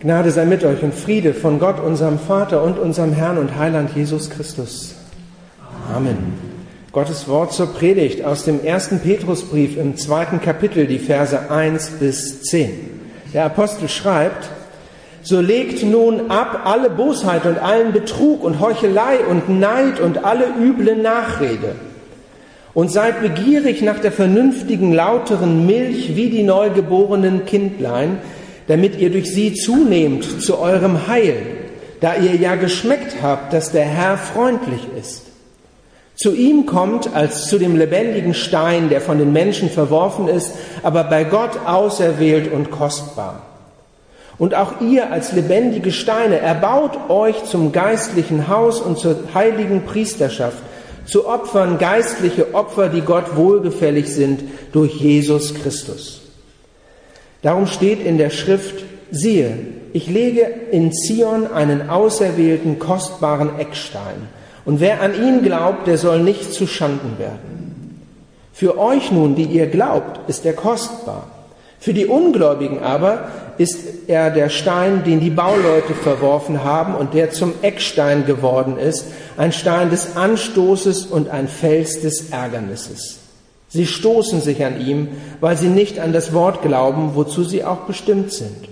Gnade sei mit euch und Friede von Gott, unserem Vater und unserem Herrn und Heiland Jesus Christus. Amen. Gottes Wort zur Predigt aus dem 1. Petrusbrief im 2. Kapitel, die Verse 1 bis 10. Der Apostel schreibt: So legt nun ab alle Bosheit und allen Betrug und Heuchelei und Neid und alle üble Nachrede. Und seid begierig nach der vernünftigen, lauteren Milch wie die neugeborenen Kindlein, damit ihr durch sie zunehmt zu eurem Heil, da ihr ja geschmeckt habt, dass der Herr freundlich ist. Zu ihm kommt als zu dem lebendigen Stein, der von den Menschen verworfen ist, aber bei Gott auserwählt und kostbar. Und auch ihr als lebendige Steine erbaut euch zum geistlichen Haus und zur heiligen Priesterschaft, zu Opfern geistliche Opfer, die Gott wohlgefällig sind durch Jesus Christus. Darum steht in der Schrift: Siehe, ich lege in Zion einen auserwählten, kostbaren Eckstein, und wer an ihn glaubt, der soll nicht zu Schanden werden. Für euch nun, die ihr glaubt, ist er kostbar. Für die Ungläubigen aber ist er der Stein, den die Bauleute verworfen haben und der zum Eckstein geworden ist, ein Stein des Anstoßes und ein Fels des Ärgernisses. Sie stoßen sich an ihm, weil sie nicht an das Wort glauben, wozu sie auch bestimmt sind.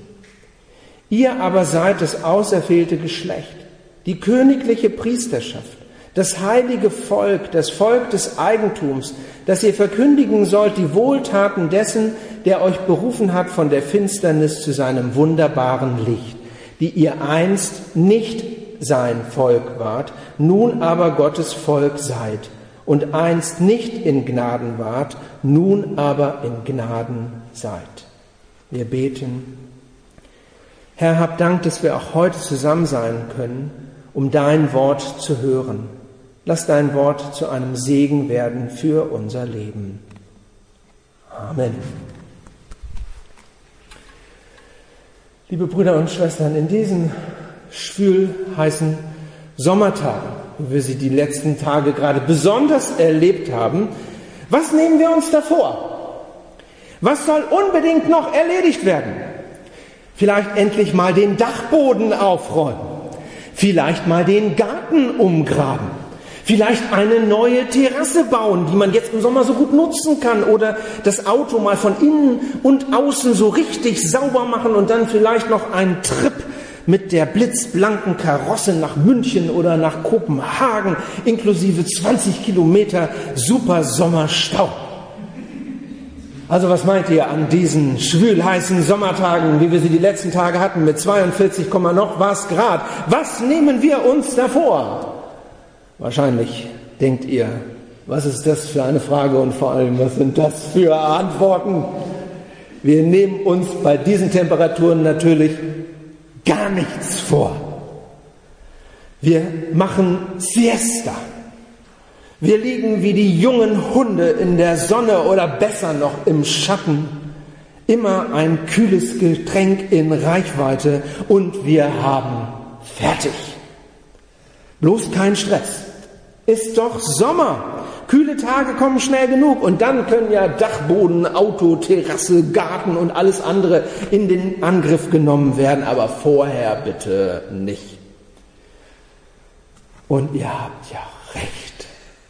Ihr aber seid das auserwählte Geschlecht, die königliche Priesterschaft, das heilige Volk, das Volk des Eigentums, dass ihr verkündigen sollt die Wohltaten dessen, der euch berufen hat von der Finsternis zu seinem wunderbaren Licht, die ihr einst nicht sein Volk wart, nun aber Gottes Volk seid, und einst nicht in Gnaden wart, nun aber in Gnaden seid. Wir beten. Herr, hab Dank, dass wir auch heute zusammen sein können, um dein Wort zu hören. Lass dein Wort zu einem Segen werden für unser Leben. Amen. Liebe Brüder und Schwestern, in diesen schwülheißen Sommertagen, wo wir sie die letzten Tage gerade besonders erlebt haben, was nehmen wir uns da vor? Was soll unbedingt noch erledigt werden? Vielleicht endlich mal den Dachboden aufräumen, vielleicht mal den Garten umgraben, vielleicht eine neue Terrasse bauen, die man jetzt im Sommer so gut nutzen kann, oder das Auto mal von innen und außen so richtig sauber machen und dann vielleicht noch einen Trip mit der blitzblanken Karosse nach München oder nach Kopenhagen, inklusive 20 Kilometer super Sommerstau. Also was meint ihr an diesen schwülheißen Sommertagen, wie wir sie die letzten Tage hatten, mit 42, noch was Grad? Was nehmen wir uns davor? Wahrscheinlich denkt ihr, was ist das für eine Frage und vor allem, was sind das für Antworten? Wir nehmen uns bei diesen Temperaturen natürlich gar nichts vor. Wir machen Siesta. Wir liegen wie die jungen Hunde in der Sonne oder besser noch im Schatten. Immer ein kühles Getränk in Reichweite und wir haben fertig. Bloß kein Stress. Ist doch Sommer. Kühle Tage kommen schnell genug und dann können ja Dachboden, Auto, Terrasse, Garten und alles andere in den Angriff genommen werden, aber vorher bitte nicht. Und ihr habt ja recht.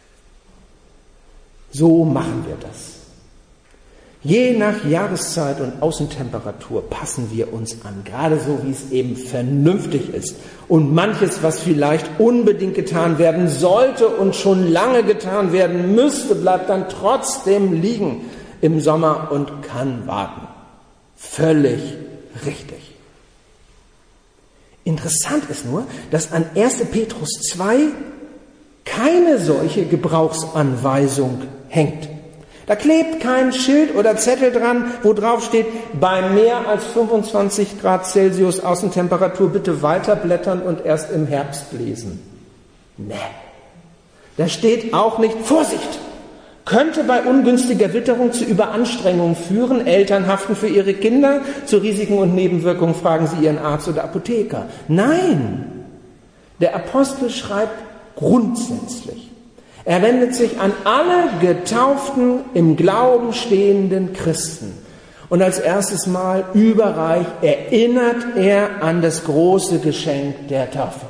So machen wir das. Je nach Jahreszeit und Außentemperatur passen wir uns an, gerade so, wie es eben vernünftig ist. Und manches, was vielleicht unbedingt getan werden sollte und schon lange getan werden müsste, bleibt dann trotzdem liegen im Sommer und kann warten. Völlig richtig. Interessant ist nur, dass an 1. Petrus 2 keine solche Gebrauchsanweisung hängt. Da klebt kein Schild oder Zettel dran, wo drauf steht, bei mehr als 25 Grad Celsius Außentemperatur bitte weiterblättern und erst im Herbst lesen. Nee. Da steht auch nicht, Vorsicht! Könnte bei ungünstiger Witterung zu Überanstrengung führen, Eltern haften für ihre Kinder, zu Risiken und Nebenwirkungen fragen sie ihren Arzt oder Apotheker. Nein! Der Apostel schreibt grundsätzlich. Er wendet sich an alle getauften, im Glauben stehenden Christen Und als erstes Mal überreich erinnert er an das große Geschenk der Taufe.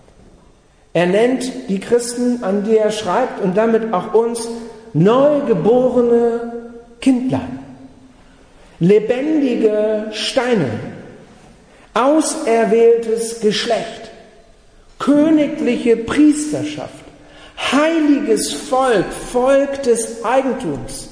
Er nennt die Christen, an die er schreibt, und damit auch uns, neugeborene Kindlein, lebendige Steine, auserwähltes Geschlecht, königliche Priesterschaft, heiliges Volk, Volk des Eigentums.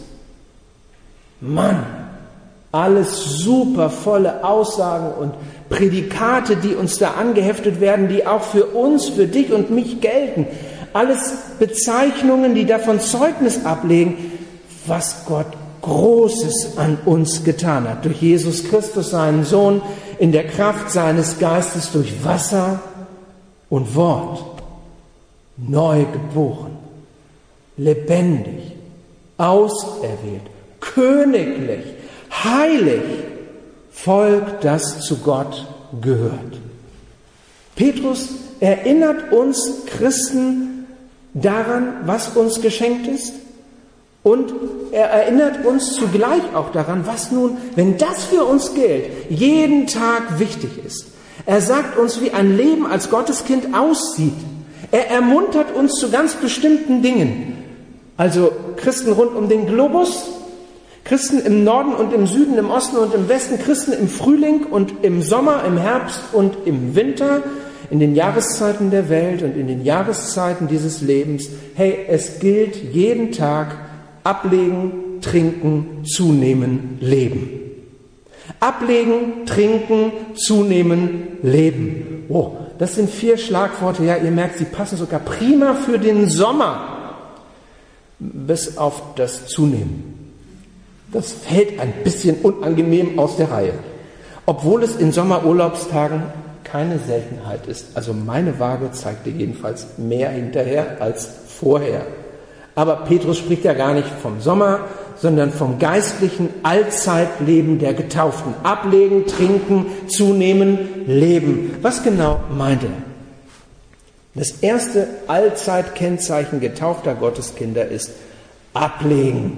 Mann, alles super volle Aussagen und Prädikate, die uns da angeheftet werden, die auch für uns, für dich und mich gelten. Alles Bezeichnungen, die davon Zeugnis ablegen, was Gott Großes an uns getan hat. Durch Jesus Christus, seinen Sohn, in der Kraft seines Geistes, durch Wasser und Wort. Neu geboren, lebendig, auserwählt, königlich, heilig, Volk, das zu Gott gehört. Petrus erinnert uns Christen daran, was uns geschenkt ist, und er erinnert uns zugleich auch daran, was nun, wenn das für uns gilt, jeden Tag wichtig ist. Er sagt uns, wie ein Leben als Gotteskind aussieht. Er ermuntert uns zu ganz bestimmten Dingen. Also Christen rund um den Globus, Christen im Norden und im Süden, im Osten und im Westen, Christen im Frühling und im Sommer, im Herbst und im Winter, in den Jahreszeiten der Welt und in den Jahreszeiten dieses Lebens. Hey, es gilt jeden Tag ablegen, trinken, zunehmen, leben. Ablegen, trinken, zunehmen, leben. Oh, das sind 4 Schlagworte. Ja, ihr merkt, sie passen sogar prima für den Sommer. Bis auf das Zunehmen. Das fällt ein bisschen unangenehm aus der Reihe. Obwohl es in Sommerurlaubstagen keine Seltenheit ist. Also meine Waage zeigte jedenfalls mehr hinterher als vorher. Aber Petrus spricht ja gar nicht vom Sommer, sondern vom geistlichen Allzeitleben der Getauften. Ablegen, trinken, zunehmen, leben. Was genau meint er? Das erste Allzeitkennzeichen getaufter Gotteskinder ist ablegen.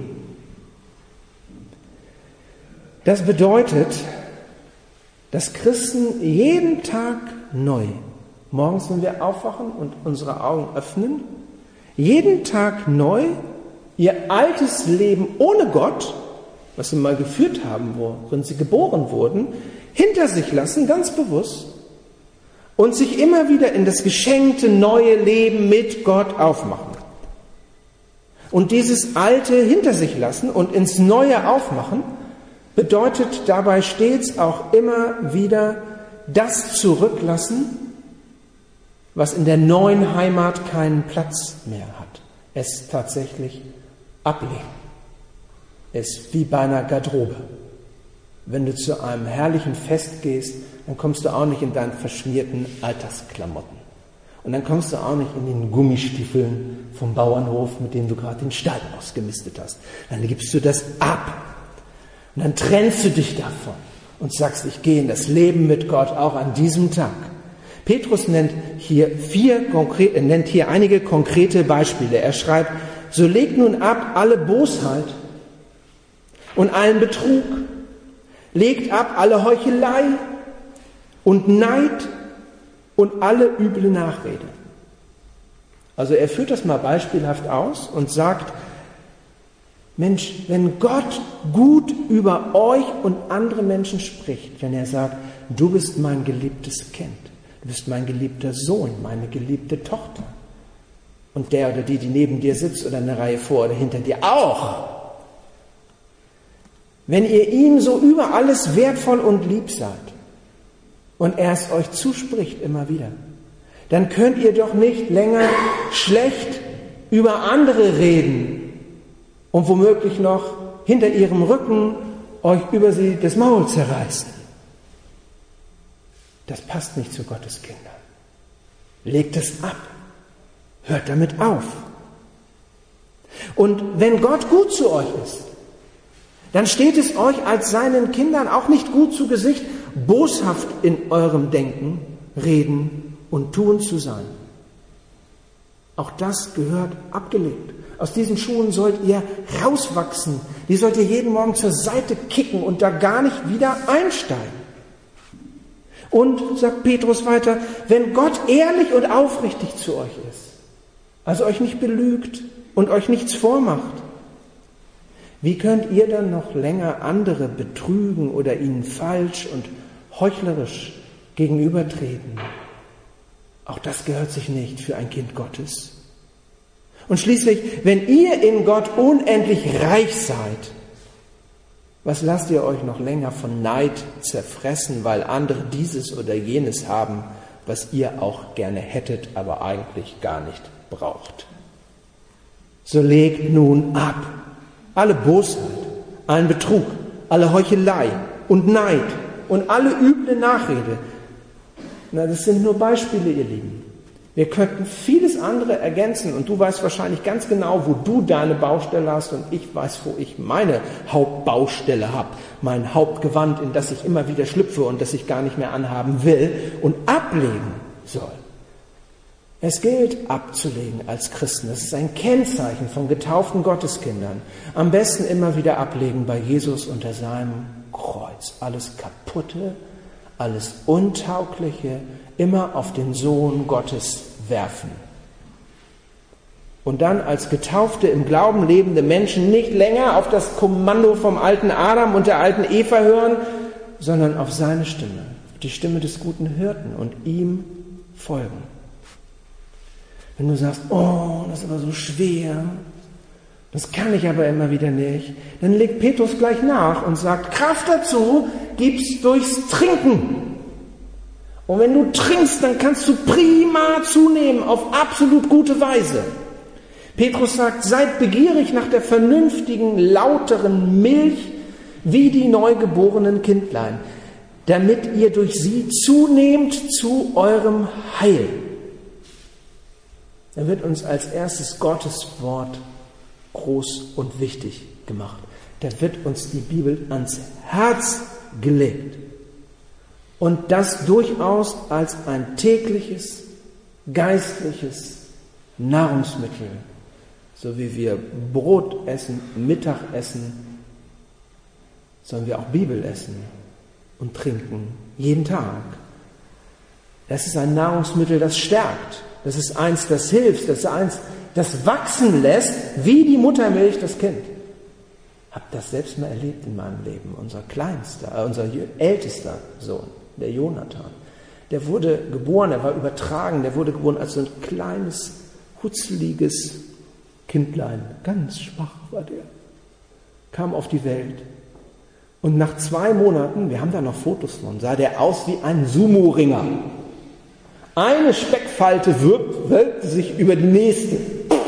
Das bedeutet, dass Christen jeden Tag neu, morgens, wenn wir aufwachen und unsere Augen öffnen, jeden Tag neu ihr altes Leben ohne Gott, was sie mal geführt haben, worin sie geboren wurden, hinter sich lassen, ganz bewusst, und sich immer wieder in das geschenkte neue Leben mit Gott aufmachen. Und dieses Alte hinter sich lassen und ins Neue aufmachen, bedeutet dabei stets auch immer wieder das zurücklassen, was in der neuen Heimat keinen Platz mehr hat. Es tatsächlich ablegen. Es ist wie bei einer Garderobe. Wenn du zu einem herrlichen Fest gehst, dann kommst du auch nicht in deinen verschmierten Alltagsklamotten. Und dann kommst du auch nicht in den Gummistiefeln vom Bauernhof, mit dem du gerade den Stall ausgemistet hast. Dann gibst du das ab. Und dann trennst du dich davon und sagst, ich gehe in das Leben mit Gott auch an diesem Tag. Petrus nennt hier einige konkrete Beispiele. Er schreibt, so legt nun ab alle Bosheit und allen Betrug, legt ab alle Heuchelei und Neid und alle üble Nachrede. Also er führt das mal beispielhaft aus und sagt, Mensch, wenn Gott gut über euch und andere Menschen spricht, wenn er sagt, du bist mein geliebtes Kind, du bist mein geliebter Sohn, meine geliebte Tochter. Und der oder die neben dir sitzt oder eine Reihe vor oder hinter dir auch. Wenn ihr ihm so über alles wertvoll und lieb seid und er es euch zuspricht immer wieder, dann könnt ihr doch nicht länger schlecht über andere reden und womöglich noch hinter ihrem Rücken euch über sie das Maul zerreißen. Das passt nicht zu Gottes Kindern. Legt es ab. Hört damit auf. Und wenn Gott gut zu euch ist, dann steht es euch als seinen Kindern auch nicht gut zu Gesicht, boshaft in eurem Denken, Reden und Tun zu sein. Auch das gehört abgelegt. Aus diesen Schuhen sollt ihr rauswachsen. Die sollt ihr jeden Morgen zur Seite kicken und da gar nicht wieder einsteigen. Und, sagt Petrus weiter, wenn Gott ehrlich und aufrichtig zu euch ist, also euch nicht belügt und euch nichts vormacht, wie könnt ihr dann noch länger andere betrügen oder ihnen falsch und heuchlerisch gegenübertreten? Auch das gehört sich nicht für ein Kind Gottes. Und schließlich, wenn ihr in Gott unendlich reich seid, was lasst ihr euch noch länger von Neid zerfressen, weil andere dieses oder jenes haben, was ihr auch gerne hättet, aber eigentlich gar nicht braucht? So legt nun ab alle Bosheit, allen Betrug, alle Heuchelei und Neid und alle üble Nachrede. Na, das sind nur Beispiele, ihr Lieben. Wir könnten vieles andere ergänzen und du weißt wahrscheinlich ganz genau, wo du deine Baustelle hast und ich weiß, wo ich meine Hauptbaustelle habe. Mein Hauptgewand, in das ich immer wieder schlüpfe und das ich gar nicht mehr anhaben will und ablegen soll. Es gilt abzulegen als Christen. Das ist ein Kennzeichen von getauften Gotteskindern. Am besten immer wieder ablegen bei Jesus unter seinem Kreuz. Alles Kaputte, alles Untaugliche, immer auf den Sohn Gottes werfen. Und dann als getaufte, im Glauben lebende Menschen nicht länger auf das Kommando vom alten Adam und der alten Eva hören, sondern auf seine Stimme, die Stimme des guten Hirten und ihm folgen. Wenn du sagst, oh, das ist aber so schwer, das kann ich aber immer wieder nicht, dann legt Petrus gleich nach und sagt, Kraft dazu gibt's durchs Trinken. Und wenn du trinkst, dann kannst du prima zunehmen, auf absolut gute Weise. Petrus sagt, seid begierig nach der vernünftigen, lauteren Milch, wie die neugeborenen Kindlein, damit ihr durch sie zunehmt zu eurem Heil. Da wird uns als erstes Gottes Wort groß und wichtig gemacht. Da wird uns die Bibel ans Herz gelegt. Und das durchaus als ein tägliches, geistliches Nahrungsmittel. So wie wir Brot essen, Mittag essen, sollen wir auch Bibel essen und trinken. Jeden Tag. Das ist ein Nahrungsmittel, das stärkt. Das ist eins, das hilft. Das ist eins, das wachsen lässt, wie die Muttermilch das Kind. Ich habe das selbst mal erlebt in meinem Leben. Unser ältester Sohn, der Jonathan, der wurde geboren, er war übertragen, der wurde geboren als so ein kleines, hutzeliges Kindlein. Ganz schwach war der. Kam auf die Welt. Und nach 2 Monaten, wir haben da noch Fotos von, sah der aus wie ein Sumo-Ringer. Eine Speckfalte wölbte sich über die nächste.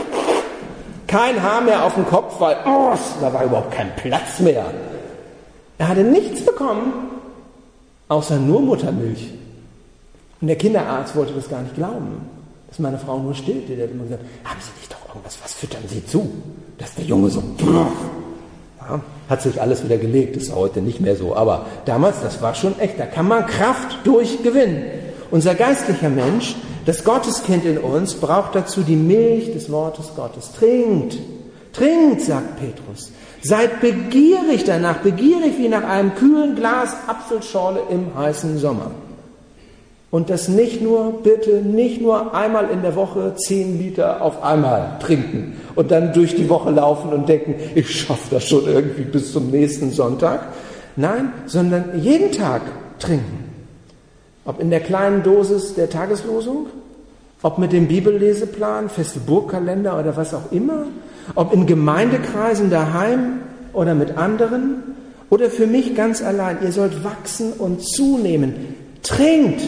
Kein Haar mehr auf dem Kopf, weil da war überhaupt kein Platz mehr. Er hatte nichts bekommen, außer nur Muttermilch. Und der Kinderarzt wollte das gar nicht glauben, dass meine Frau nur stillte. Der hat immer gesagt, haben Sie nicht doch irgendwas, was füttern Sie zu? Dass der Junge so... Ja, hat sich alles wieder gelegt, ist heute nicht mehr so. Aber damals, das war schon echt, da kann man Kraft durchgewinnen. Unser geistlicher Mensch, das Gotteskind in uns, braucht dazu die Milch des Wortes Gottes. Trinkt, trinkt, sagt Petrus. Seid begierig danach, begierig wie nach einem kühlen Glas Apfelschorle im heißen Sommer. Und das bitte nicht nur einmal in der Woche 10 Liter auf einmal trinken und dann durch die Woche laufen und denken, ich schaffe das schon irgendwie bis zum nächsten Sonntag. Nein, sondern jeden Tag trinken. Ob in der kleinen Dosis der Tageslosung, ob mit dem Bibelleseplan, feste Burgkalender oder was auch immer, ob in Gemeindekreisen daheim oder mit anderen oder für mich ganz allein. Ihr sollt wachsen und zunehmen. Trinkt!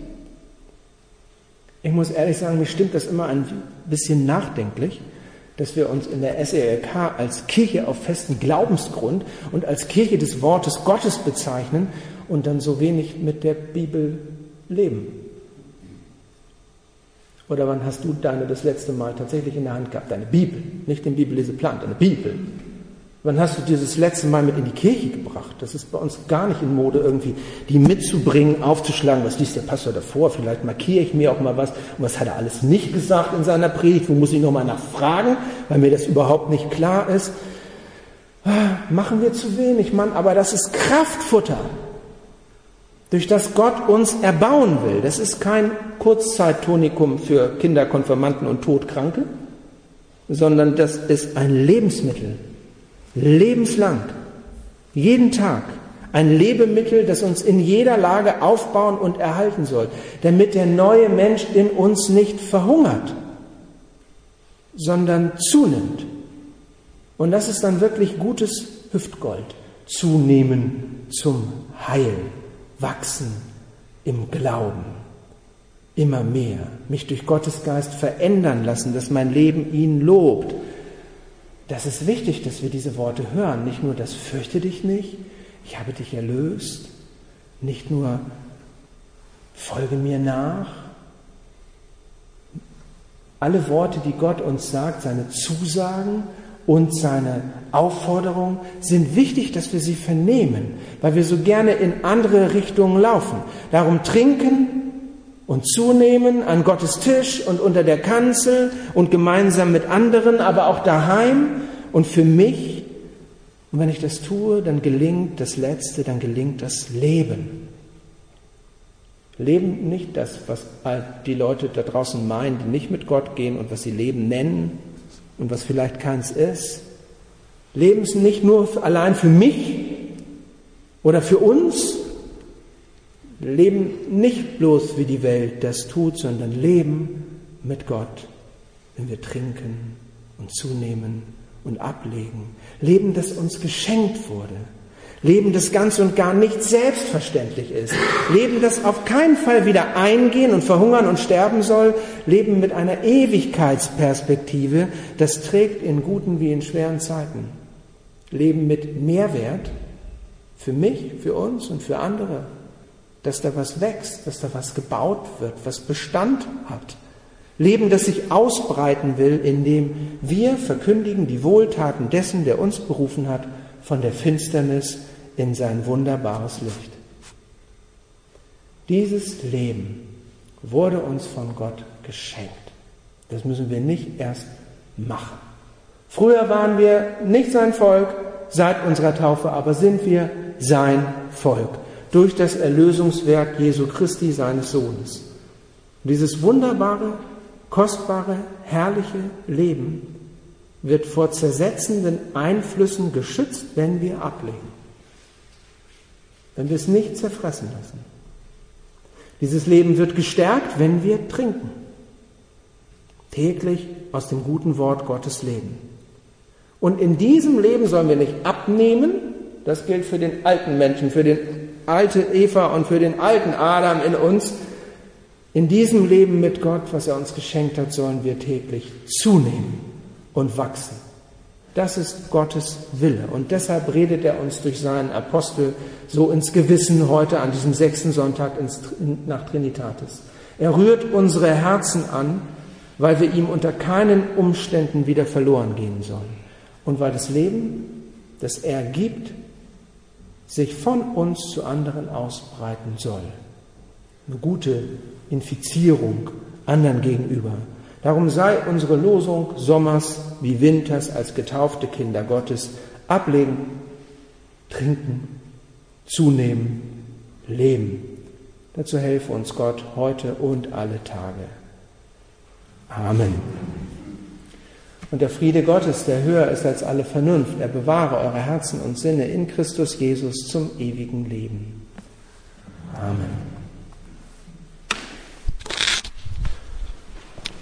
Ich muss ehrlich sagen, mir stimmt das immer ein bisschen nachdenklich, dass wir uns in der SELK als Kirche auf festen Glaubensgrund und als Kirche des Wortes Gottes bezeichnen und dann so wenig mit der Bibel leben. Oder wann hast du deine das letzte Mal tatsächlich in der Hand gehabt? Deine Bibel, nicht den Bibelleseplan, deine Bibel. Wann hast du dieses letzte Mal mit in die Kirche gebracht? Das ist bei uns gar nicht in Mode, irgendwie die mitzubringen, aufzuschlagen. Was liest der Pastor davor? Vielleicht markiere ich mir auch mal was. Und was hat er alles nicht gesagt in seiner Predigt? Wo muss ich nochmal nachfragen, weil mir das überhaupt nicht klar ist? Machen wir zu wenig, Mann, aber das ist Kraftfutter, durch das Gott uns erbauen will. Das ist kein Kurzzeittonikum für Kinder, Konfirmanden und Todkranke, sondern das ist ein Lebensmittel. Lebenslang, jeden Tag, ein Lebemittel, das uns in jeder Lage aufbauen und erhalten soll, damit der neue Mensch in uns nicht verhungert, sondern zunimmt. Und das ist dann wirklich gutes Hüftgold. Zunehmen zum Heil, wachsen im Glauben, immer mehr, mich durch Gottes Geist verändern lassen, dass mein Leben ihn lobt. Das ist wichtig, dass wir diese Worte hören. Nicht nur das fürchte dich nicht, ich habe dich erlöst. Nicht nur folge mir nach. Alle Worte, die Gott uns sagt, seine Zusagen und seine Aufforderung, sind wichtig, dass wir sie vernehmen, weil wir so gerne in andere Richtungen laufen. Darum trinken und zunehmen an Gottes Tisch und unter der Kanzel und gemeinsam mit anderen, aber auch daheim und für mich. Und wenn ich das tue, dann gelingt das Letzte, dann gelingt das Leben. Leben nicht das, was die Leute da draußen meinen, die nicht mit Gott gehen und was sie Leben nennen und was vielleicht keins ist. Leben ist nicht nur allein für mich oder für uns. Leben nicht bloß wie die Welt das tut, sondern Leben mit Gott, wenn wir trinken und zunehmen und ablegen. Leben, das uns geschenkt wurde. Leben, das ganz und gar nicht selbstverständlich ist. Leben, das auf keinen Fall wieder eingehen und verhungern und sterben soll. Leben mit einer Ewigkeitsperspektive, das trägt in guten wie in schweren Zeiten. Leben mit Mehrwert für mich, für uns und für andere. Dass da was wächst, dass da was gebaut wird, was Bestand hat. Leben, das sich ausbreiten will, indem wir verkündigen die Wohltaten dessen, der uns berufen hat, von der Finsternis in sein wunderbares Licht. Dieses Leben wurde uns von Gott geschenkt. Das müssen wir nicht erst machen. Früher waren wir nicht sein Volk, seit unserer Taufe aber sind wir sein Volk. Durch das Erlösungswerk Jesu Christi, seines Sohnes. Und dieses wunderbare, kostbare, herrliche Leben wird vor zersetzenden Einflüssen geschützt, wenn wir ablegen. Wenn wir es nicht zerfressen lassen. Dieses Leben wird gestärkt, wenn wir trinken. Täglich aus dem guten Wort Gottes leben. Und in diesem Leben sollen wir nicht abnehmen, das gilt für den alten Menschen, für den alte Eva und für den alten Adam in uns. In diesem Leben mit Gott, was er uns geschenkt hat, sollen wir täglich zunehmen und wachsen. Das ist Gottes Wille. Und deshalb redet er uns durch seinen Apostel so ins Gewissen heute an diesem 6. Sonntag nach Trinitatis. Er rührt unsere Herzen an, weil wir ihm unter keinen Umständen wieder verloren gehen sollen. Und weil das Leben, das er gibt, sich von uns zu anderen ausbreiten soll. Eine gute Infizierung anderen gegenüber. Darum sei unsere Losung sommers wie winters als getaufte Kinder Gottes ablegen, trinken, zunehmen, leben. Dazu helfe uns Gott heute und alle Tage. Amen. Und der Friede Gottes, der höher ist als alle Vernunft, er bewahre eure Herzen und Sinne in Christus Jesus zum ewigen Leben.